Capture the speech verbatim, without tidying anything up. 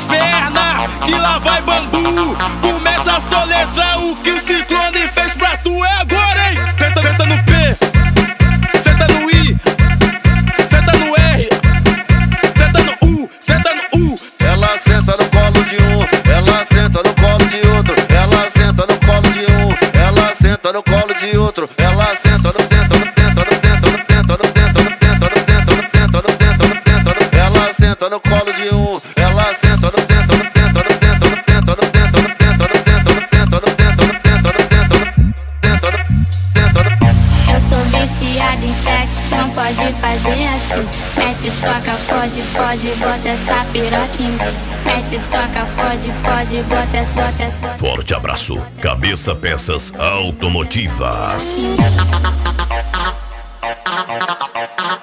pernas, que lá vai bambu. Começa a soletrar o que o Ciclone fez pra tu. É agora, hein? Senta, senta no P, senta no I, senta no R, senta no U, senta no U. Ela senta no colo de um, ela senta no colo de outro. Ela senta no colo de um, ela senta no colo de outro. Ela senta no tenta, no tenta, no tenta, no tenta, no tenta, no tenta, no tenta, no tenta, no tenta, no tenta, no. Ela senta no colo de um, ela senta no tenta, no tenta, no tenta, no tenta, no tenta, no tenta, no tenta, no tenta, no tenta, no tenta, no tenta, no tenta, no tenta. Eu sou viciada em sexo, não pode fazer assim. Mete soca, fode, fode, bota essa piroca em mim. Mete soca, fode, fode, bota essa, bota essa. Forte abraço, Cabeça Peças Automotivas. Em mim.